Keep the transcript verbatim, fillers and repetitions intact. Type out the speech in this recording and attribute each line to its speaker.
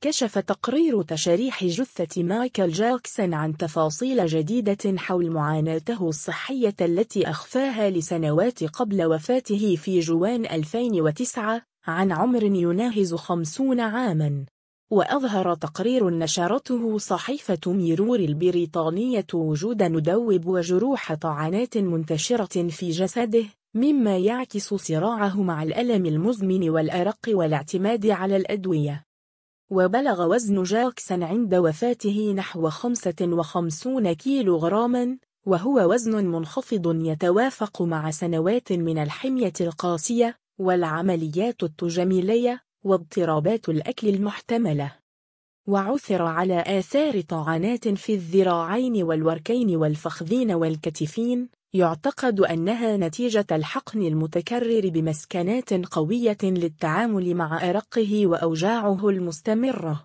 Speaker 1: كشف تقرير تشريح جثة مايكل جاكسون عن تفاصيل جديدة حول معاناته الصحية التي أخفاها لسنوات قبل وفاته في جوان ألفين وتسعة عن عمر يناهز خمسين عاماً. وأظهر تقرير نشرته صحيفة ميرور البريطانية وجود ندوب وجروح طعنات منتشرة في جسده، مما يعكس صراعه مع الألم المزمن والأرق والاعتماد على الأدوية. وبلغ وزن جاكسون عند وفاته نحو خمسة وخمسين كيلوغراما، وهو وزن منخفض يتوافق مع سنوات من الحمية القاسية والعمليات التجميلية واضطرابات الأكل المحتملة. وعثر على آثار طعنات في الذراعين والوركين والفخذين والكتفين، يعتقد أنها نتيجة الحقن المتكرر بمسكنات قوية للتعامل مع أرقه وأوجاعه المستمرة.